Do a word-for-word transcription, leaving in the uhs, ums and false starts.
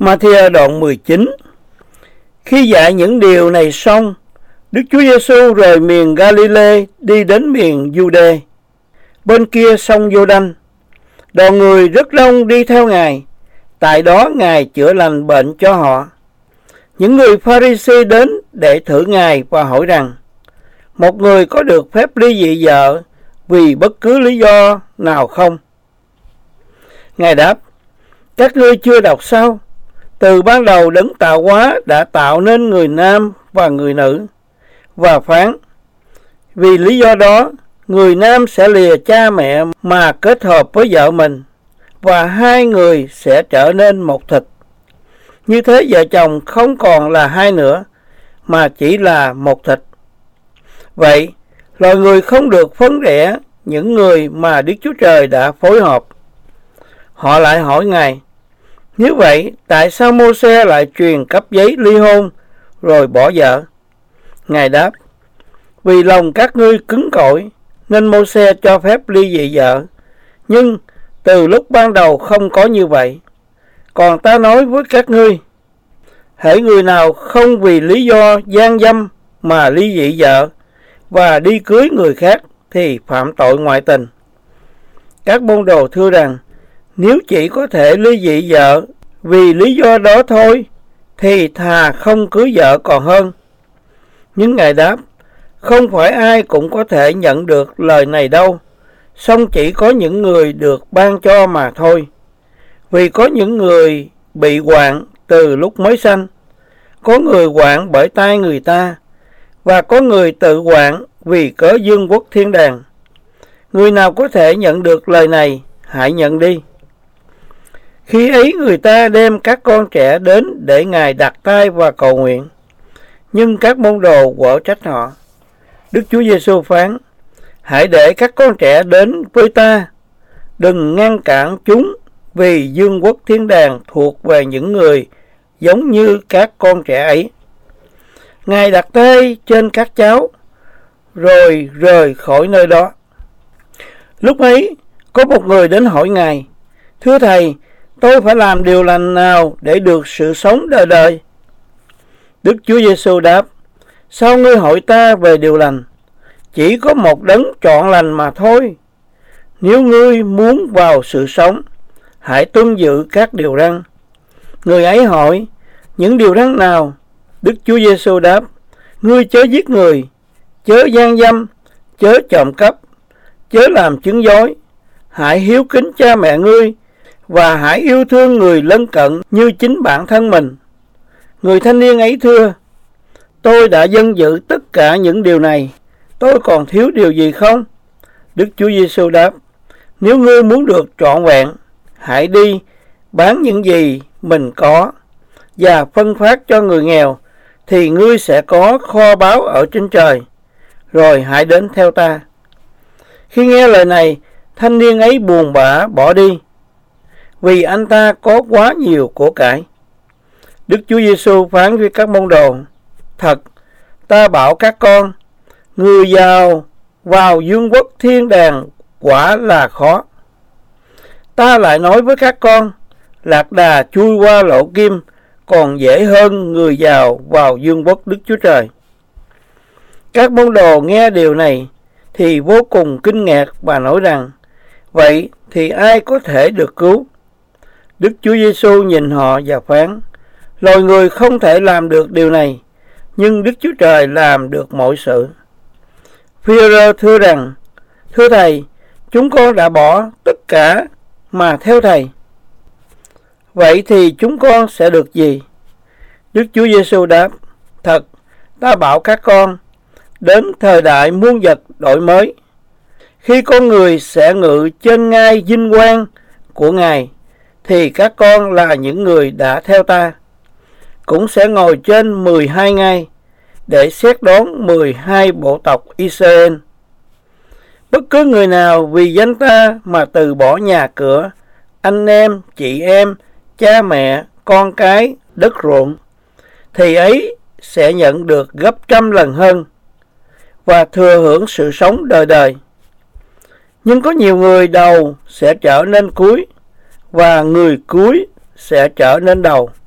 Ma-thi-ơ đoạn mười chín. Khi dạy những điều này xong, Đức Chúa Giêsu rời miền Ga-li-lê đi đến miền Giu-đê, bên kia sông Giô-đanh. Đoàn người rất đông đi theo Ngài, tại đó Ngài chữa lành bệnh cho họ. Những người Pha-ri-si đến để thử Ngài và hỏi rằng: một người có được phép ly dị vợ vì bất cứ lý do nào không? Ngài đáp: các ngươi chưa đọc sao? Từ ban đầu Đấng tạo hóa đã tạo nên người nam và người nữ, và phán: vì lý do đó, người nam sẽ lìa cha mẹ mà kết hợp với vợ mình, và hai người sẽ trở nên một thịt. Như thế vợ chồng không còn là hai nữa, mà chỉ là một thịt. Vậy, loài người không được phân rẽ những người mà Đức Chúa Trời đã phối hợp. Họ lại hỏi Ngài: nếu vậy, tại sao Mô-se lại truyền cấp giấy ly hôn rồi bỏ vợ? Ngài đáp: vì lòng các ngươi cứng cỏi, nên Mô-se cho phép ly dị vợ. Nhưng từ lúc ban đầu không có như vậy. Còn ta nói với các ngươi, hễ người nào không vì lý do gian dâm mà ly dị vợ và đi cưới người khác thì phạm tội ngoại tình. Các môn đồ thưa rằng: nếu chỉ có thể ly dị vợ vì lý do đó thôi, thì thà không cưới vợ còn hơn. Nhưng Ngài đáp: không phải ai cũng có thể nhận được lời này đâu, song chỉ có những người được ban cho mà thôi. Vì có những người bị hoạn từ lúc mới sanh, có người hoạn bởi tay người ta, và có người tự hoạn vì cớ vương quốc thiên đàng. Người nào có thể nhận được lời này, hãy nhận đi. Khi ấy người ta đem các con trẻ đến để Ngài đặt tay và cầu nguyện. Nhưng các môn đồ quở trách họ. Đức Chúa Giêsu phán: hãy để các con trẻ đến với ta, đừng ngăn cản chúng, vì vương quốc thiên đàng thuộc về những người giống như các con trẻ ấy. Ngài đặt tay trên các cháu, rồi rời khỏi nơi đó. Lúc ấy, có một người đến hỏi Ngài: thưa Thầy, tôi phải làm điều lành nào để được sự sống đời đời? Đức Chúa Giêsu đáp: sao ngươi hỏi ta về điều lành? Chỉ có một đấng chọn lành mà thôi. Nếu ngươi muốn vào sự sống, hãy tuân giữ các điều răn. Người ấy hỏi: những điều răn nào? Đức Chúa Giêsu đáp: ngươi chớ giết người, chớ gian dâm, chớ trộm cắp, chớ làm chứng dối, hãy hiếu kính cha mẹ ngươi, và hãy yêu thương người lân cận như chính bản thân mình. Người thanh niên ấy thưa: tôi đã vâng giữ tất cả những điều này, tôi còn thiếu điều gì không? Đức Chúa Giêsu đáp: nếu ngươi muốn được trọn vẹn, hãy đi bán những gì mình có và phân phát cho người nghèo, thì ngươi sẽ có kho báu ở trên trời. Rồi hãy đến theo ta. Khi nghe lời này, thanh niên ấy buồn bã bỏ đi, vì anh ta có quá nhiều của cải. Đức Chúa Giêsu phán với các môn đồ: thật, ta bảo các con, người giàu vào vương quốc thiên đàng quả là khó. Ta lại nói với các con, lạc đà chui qua lỗ kim còn dễ hơn người giàu vào vương quốc Đức Chúa Trời. Các môn đồ nghe điều này thì vô cùng kinh ngạc và nói rằng: vậy thì ai có thể được cứu? Đức Chúa Giêsu nhìn họ và phán: loài người không thể làm được điều này, nhưng Đức Chúa Trời làm được mọi sự. Phi-e-rơ thưa rằng: thưa Thầy, chúng con đã bỏ tất cả mà theo Thầy. Vậy thì chúng con sẽ được gì? Đức Chúa Giêsu đáp: thật, ta bảo các con, đến thời đại muôn vật đổi mới, khi con người sẽ ngự trên ngai vinh quang của Ngài, thì các con là những người đã theo ta, cũng sẽ ngồi trên mười hai ngai để xét đoán mười hai bộ tộc Israel. Bất cứ người nào vì danh ta mà từ bỏ nhà cửa, anh em, chị em, cha mẹ, con cái, đất ruộng, thì ấy sẽ nhận được gấp trăm lần hơn và thừa hưởng sự sống đời đời. Nhưng có nhiều người đầu sẽ trở nên cuối, và người cuối sẽ trở nên đầu.